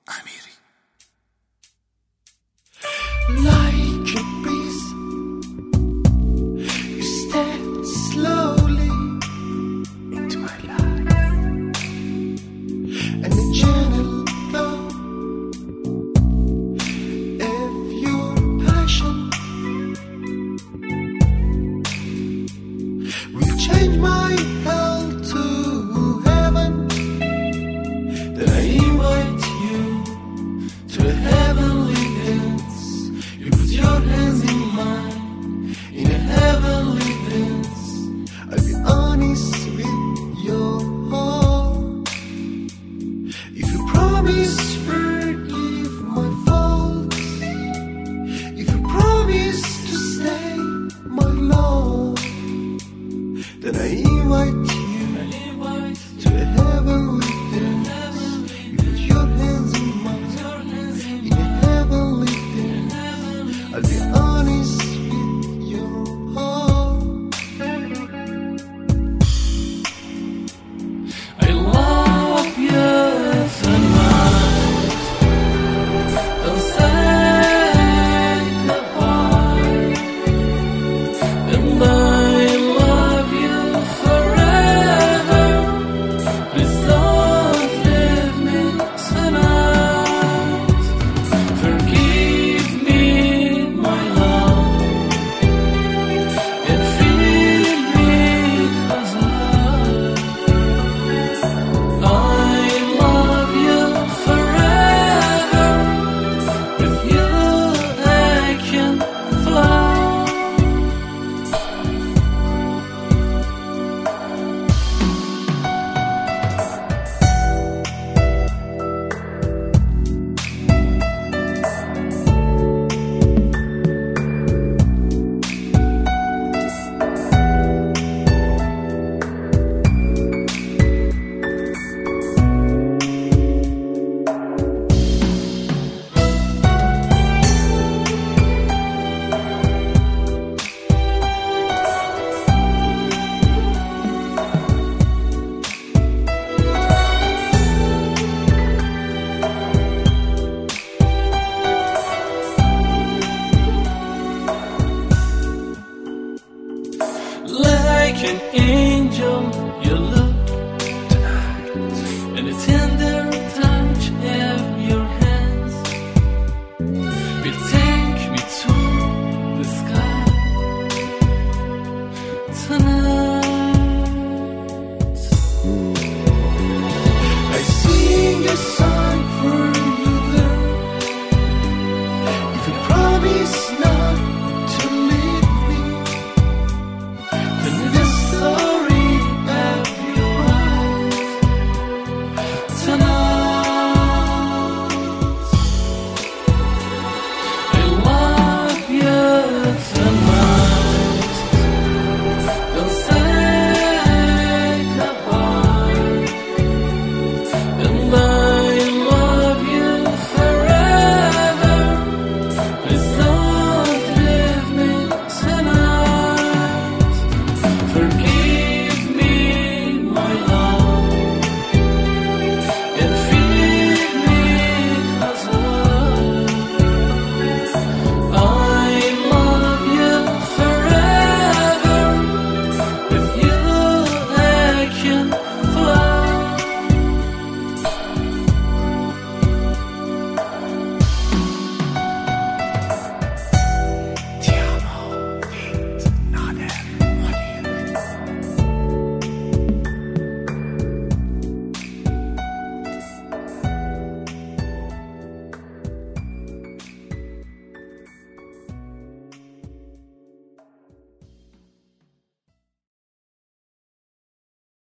Amiri. Like a breeze, you step slowly into my life, and a gentle glow of your passion will change my hell to heaven. Then I invite you to a heavenly dance. You put your hands in mine in a heavenly dance. I'll be honest with your heart. If you promise forgive my faults, if you promise to stay my love, then I invite you to a heavenly dance. You put your hands in mine in a heavenly dance. I'll be honest with your heart. I love you tonight. Don't say goodbye. And I love you forever. Please don't leave me tonight. Forgive me, my love, and feel me 'cause I love you forever. With you I can fly. Like an angel, you look tonight, and a tender touch of your hands will take me to the sky tonight. I sing a song